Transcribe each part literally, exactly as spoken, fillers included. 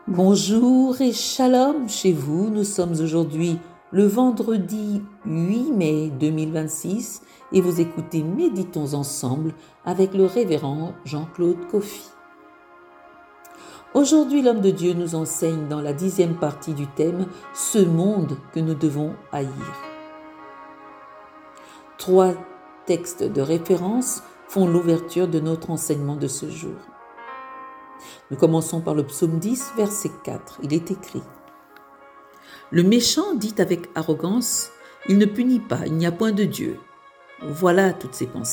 Bonjour et shalom chez vous. Nous sommes aujourd'hui le vendredi huit mai deux mille vingt-six et vous écoutez Méditons ensemble avec le révérend Jean-Claude Koffi. Aujourd'hui, l'homme de Dieu nous enseigne dans la dixième partie du thème « Ce monde que nous devons haïr ». Trois textes de référence font l'ouverture de notre enseignement de ce jour. Nous commençons par le psaume dix, verset quatre. Il est écrit « Le méchant dit avec arrogance, il ne punit pas, il n'y a point de Dieu. Voilà toutes ses pensées. »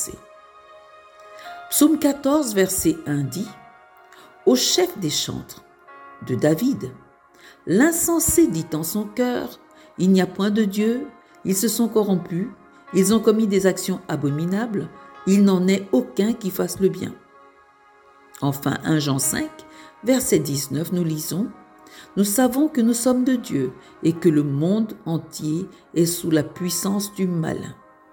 Psaume quatorze, verset un dit « Au chef des chantres, de David, l'insensé dit en son cœur, il n'y a point de Dieu, ils se sont corrompus, ils ont commis des actions abominables, il n'en est aucun qui fasse le bien. » Enfin, premier Jean cinq, verset dix-neuf, nous lisons « Nous savons que nous sommes de Dieu et que le monde entier est sous la puissance du malin. »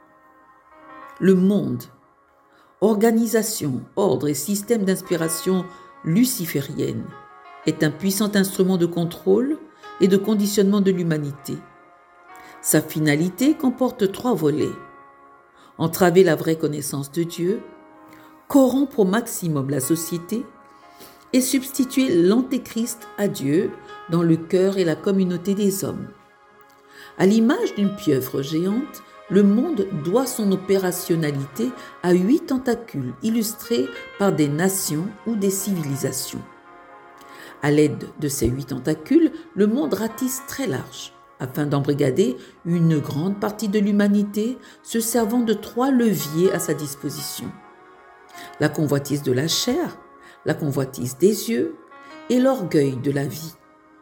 Le monde, organisation, ordre et système d'inspiration luciférienne, est un puissant instrument de contrôle et de conditionnement de l'humanité. Sa finalité comporte trois volets. Entraver la vraie connaissance de Dieu, corrompre au maximum la société et substituer l'antéchrist à Dieu dans le cœur et la communauté des hommes. À l'image d'une pieuvre géante, le monde doit son opérationnalité à huit tentacules illustrés par des nations ou des civilisations. À l'aide de ces huit tentacules, le monde ratisse très large, afin d'embrigader une grande partie de l'humanité, se servant de trois leviers à sa disposition. La convoitise de la chair, la convoitise des yeux et l'orgueil de la vie.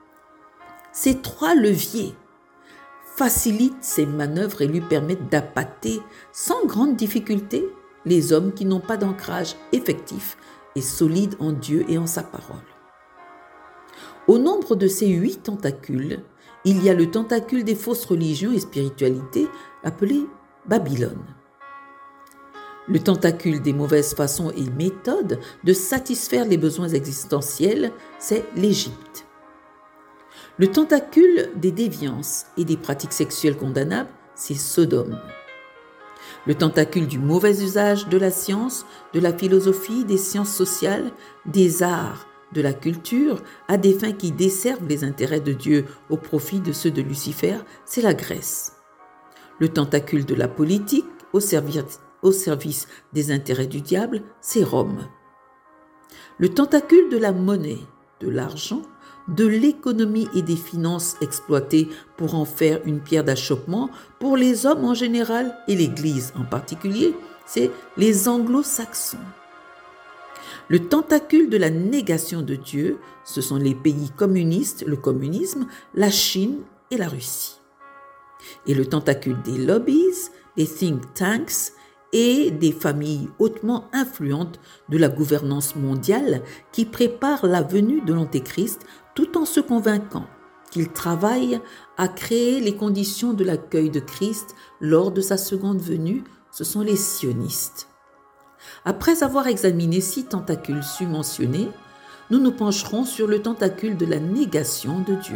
Ces trois leviers facilitent ses manœuvres et lui permettent d'appâter sans grande difficulté les hommes qui n'ont pas d'ancrage effectif et solide en Dieu et en sa parole. Au nombre de ces huit tentacules, il y a le tentacule des fausses religions et spiritualités appelé Babylone. Le tentacule des mauvaises façons et méthodes de satisfaire les besoins existentiels, c'est l'Égypte. Le tentacule des déviances et des pratiques sexuelles condamnables, c'est Sodome. Le tentacule du mauvais usage de la science, de la philosophie, des sciences sociales, des arts, de la culture, à des fins qui desservent les intérêts de Dieu au profit de ceux de Lucifer, c'est la Grèce. Le tentacule de la politique, au service au service des intérêts du diable, c'est Rome. Le tentacule de la monnaie, de l'argent, de l'économie et des finances exploitées pour en faire une pierre d'achoppement pour les hommes en général et l'Église en particulier, c'est les anglo-saxons. Le tentacule de la négation de Dieu, ce sont les pays communistes, le communisme, la Chine et la Russie. Et le tentacule des lobbies, des think tanks, et des familles hautement influentes de la gouvernance mondiale qui préparent la venue de l'Antéchrist tout en se convainquant qu'il travaille à créer les conditions de l'accueil de Christ lors de sa seconde venue, ce sont les sionistes. Après avoir examiné six tentacules submentionnés, nous nous pencherons sur le tentacule de la négation de Dieu.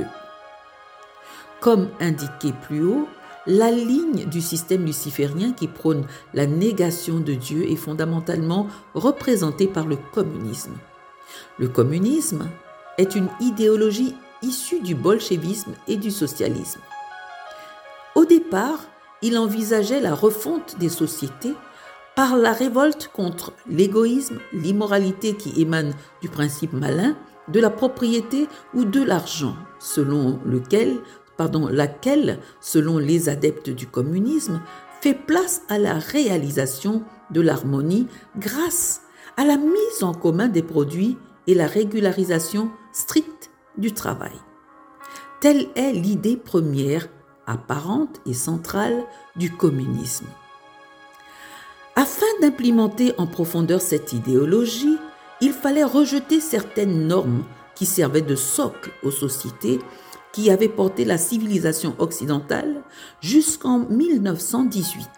Comme indiqué plus haut, la ligne du système luciférien qui prône la négation de Dieu est fondamentalement représentée par le communisme. Le communisme est une idéologie issue du bolchevisme et du socialisme. Au départ, il envisageait la refonte des sociétés par la révolte contre l'égoïsme, l'immoralité qui émane du principe malin, de la propriété ou de l'argent, selon lequel Pardon, laquelle, selon les adeptes du communisme, fait place à la réalisation de l'harmonie grâce à la mise en commun des produits et la régularisation stricte du travail. Telle est l'idée première, apparente et centrale du communisme. Afin d'implémenter en profondeur cette idéologie, il fallait rejeter certaines normes qui servaient de socle aux sociétés qui avait porté la civilisation occidentale jusqu'en mille neuf cent dix-huit.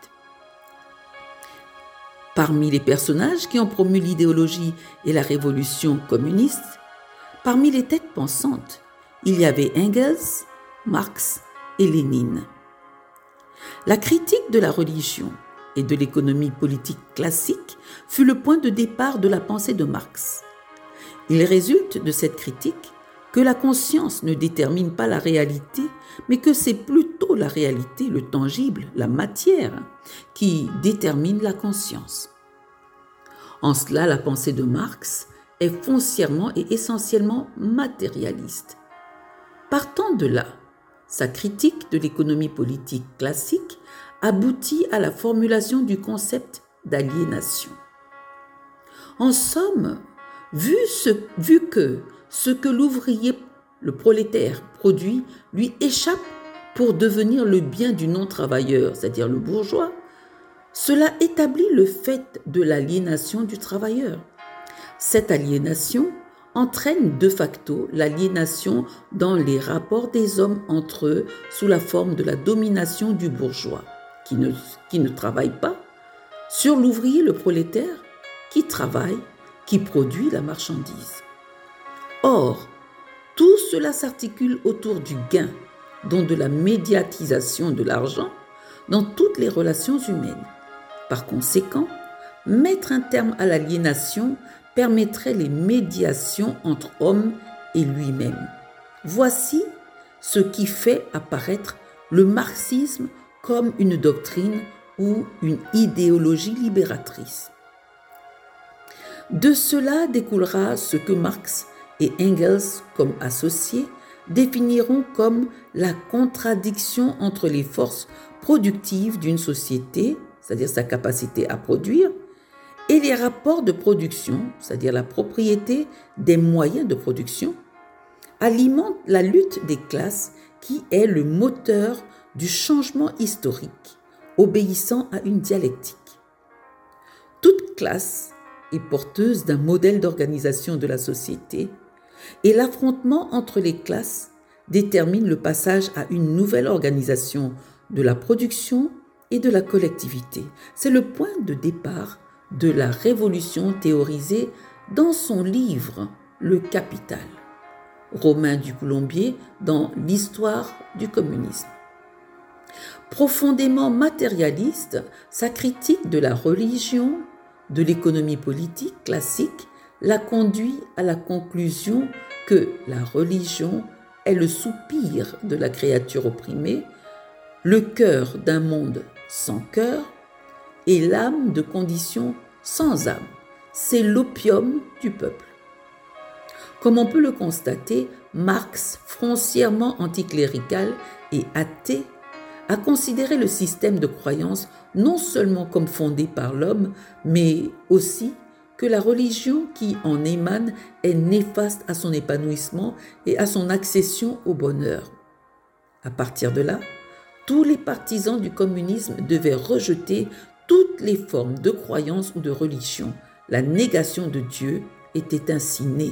Parmi les personnages qui ont promu l'idéologie et la révolution communiste, Parmi les têtes pensantes, il y avait Engels, Marx et Lénine. La critique de la religion et de l'économie politique classique fut le point de départ de la pensée de Marx. Il résulte de cette critique que la conscience ne détermine pas la réalité, mais que c'est plutôt la réalité, le tangible, la matière, qui détermine la conscience. En cela, la pensée de Marx est foncièrement et essentiellement matérialiste. Partant de là, sa critique de l'économie politique classique aboutit à la formulation du concept d'aliénation. En somme, vu, ce, vu que ce que l'ouvrier, le prolétaire, produit lui échappe pour devenir le bien du non-travailleur, c'est-à-dire le bourgeois, cela établit le fait de l'aliénation du travailleur. Cette aliénation entraîne de facto l'aliénation dans les rapports des hommes entre eux sous la forme de la domination du bourgeois, qui ne, qui ne travaille pas, sur l'ouvrier, le prolétaire, qui travaille, qui produit la marchandise. Or, tout cela s'articule autour du gain, donc de la médiatisation de l'argent dans toutes les relations humaines. Par conséquent, mettre un terme à l'aliénation permettrait les médiations entre hommes et lui-même. Voici ce qui fait apparaître le marxisme comme une doctrine ou une idéologie libératrice. De cela découlera ce que Marx et Engels, comme associés, définiront comme la contradiction entre les forces productives d'une société, c'est-à-dire sa capacité à produire, et les rapports de production, c'est-à-dire la propriété des moyens de production, alimentent la lutte des classes qui est le moteur du changement historique, obéissant à une dialectique. Toute classe est porteuse d'un modèle d'organisation de la société et l'affrontement entre les classes détermine le passage à une nouvelle organisation de la production et de la collectivité. C'est le point de départ de la révolution théorisée dans son livre « Le Capital », Romain du Colombier dans l'histoire du communisme. Profondément matérialiste, sa critique de la religion, de l'économie politique classique l'a conduit à la conclusion que la religion est le soupir de la créature opprimée, le cœur d'un monde sans cœur et l'âme de conditions sans âme. C'est l'opium du peuple. Comme on peut le constater, Marx, foncièrement anticlérical et athée, a considéré le système de croyance non seulement comme fondé par l'homme, mais aussi que la religion qui en émane est néfaste à son épanouissement et à son accession au bonheur. À partir de là, tous les partisans du communisme devaient rejeter toutes les formes de croyance ou de religion. La négation de Dieu était ainsi née.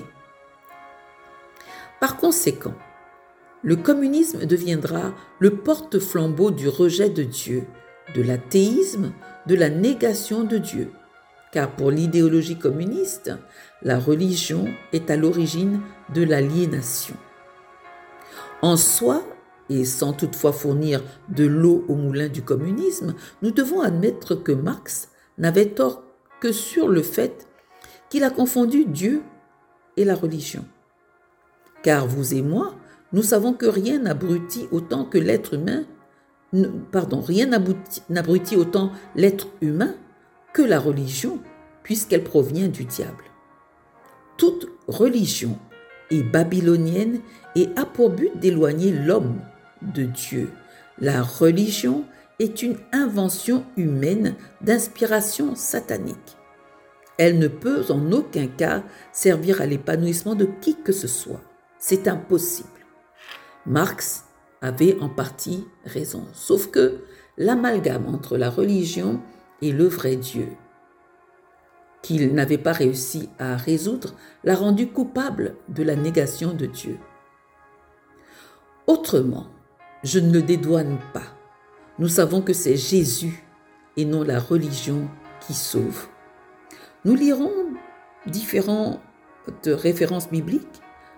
Par conséquent, le communisme deviendra le porte-flambeau du rejet de Dieu, de l'athéisme, de la négation de Dieu. Car pour l'idéologie communiste, la religion est à l'origine de l'aliénation. En soi, et sans toutefois fournir de l'eau au moulin du communisme, nous devons admettre que Marx n'avait tort que sur le fait qu'il a confondu Dieu et la religion. Car vous et moi, nous savons que rien n'abrutit autant que l'être humain, pardon, rien n'abrutit autant l'être humain que la religion, puisqu'elle provient du diable. Toute religion est babylonienne et a pour but d'éloigner l'homme de Dieu. La religion est une invention humaine d'inspiration satanique. Elle ne peut en aucun cas servir à l'épanouissement de qui que ce soit. C'est impossible. Marx avait en partie raison, sauf que l'amalgame entre la religion et le vrai Dieu, qu'il n'avait pas réussi à résoudre, l'a rendu coupable de la négation de Dieu. Autrement, je ne le dédouane pas. Nous savons que c'est Jésus et non la religion qui sauve. Nous lirons différentes références bibliques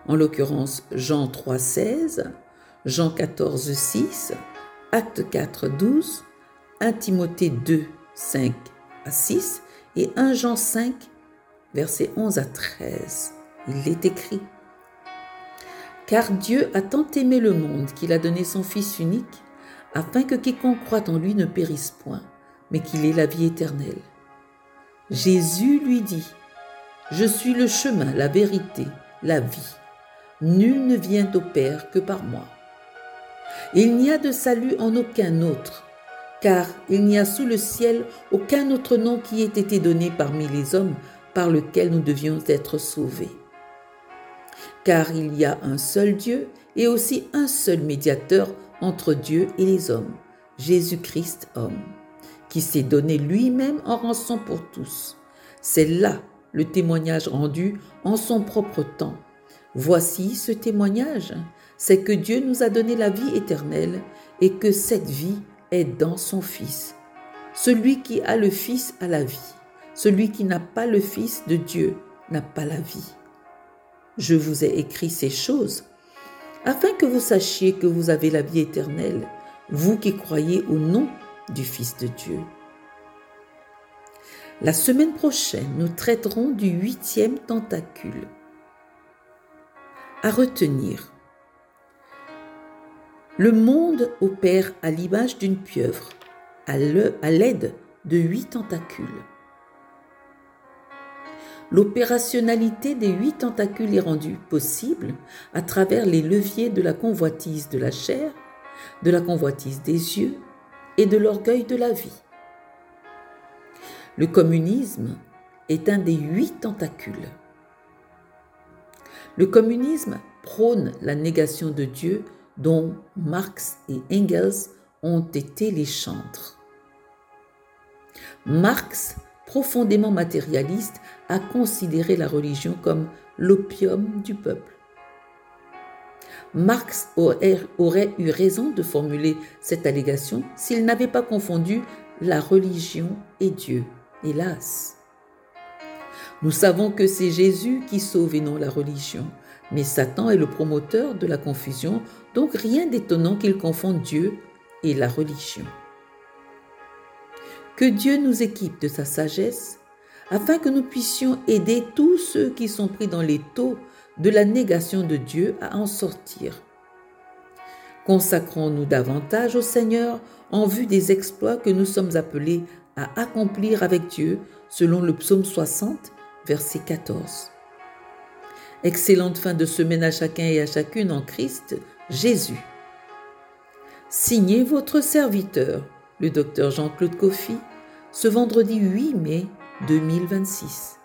en l'occurrence Jean trois, seize, Jean quatorze, six, Actes quatre, douze, premier Timothée deux, cinq à six et premier Jean cinq, versets onze à treize. Il est écrit: Car Dieu a tant aimé le monde qu'il a donné son Fils unique, afin que quiconque croit en lui ne périsse point, mais qu'il ait la vie éternelle. Jésus lui dit: Je suis le chemin, la vérité, la vie. Nul ne vient au Père que par moi. Il n'y a de salut en aucun autre, car il n'y a sous le ciel aucun autre nom qui ait été donné parmi les hommes par lequel nous devions être sauvés. Car il y a un seul Dieu et aussi un seul médiateur entre Dieu et les hommes, Jésus-Christ homme, qui s'est donné lui-même en rançon pour tous. C'est là le témoignage rendu en son propre temps. Voici ce témoignage, c'est que Dieu nous a donné la vie éternelle et que cette vie est dans son Fils. Celui qui a le Fils a la vie. Celui qui n'a pas le Fils de Dieu n'a pas la vie. Je vous ai écrit ces choses afin que vous sachiez que vous avez la vie éternelle, vous qui croyez au nom du Fils de Dieu. La semaine prochaine, nous traiterons du huitième tentacule. À retenir, le monde opère à l'image d'une pieuvre, à l'aide de huit tentacules. L'opérationnalité des huit tentacules est rendue possible à travers les leviers de la convoitise de la chair, de la convoitise des yeux et de l'orgueil de la vie. Le communisme est un des huit tentacules. Le communisme prône la négation de Dieu dont Marx et Engels ont été les chantres. Marx, profondément matérialiste, a considéré la religion comme l'opium du peuple. Marx aurait, aurait eu raison de formuler cette allégation s'il n'avait pas confondu la religion et Dieu, hélas. Nous savons que c'est Jésus qui sauve et non la religion, mais Satan est le promoteur de la confusion, donc rien d'étonnant qu'il confonde Dieu et la religion. Que Dieu nous équipe de sa sagesse, afin que nous puissions aider tous ceux qui sont pris dans les taux de la négation de Dieu à en sortir. Consacrons-nous davantage au Seigneur en vue des exploits que nous sommes appelés à accomplir avec Dieu, selon le psaume soixante, verset quatorze. Excellente fin de semaine à chacun et à chacune en Christ Jésus. Signez votre serviteur, le docteur Jean-Claude Coffy, ce vendredi huit mai deux mille vingt-six.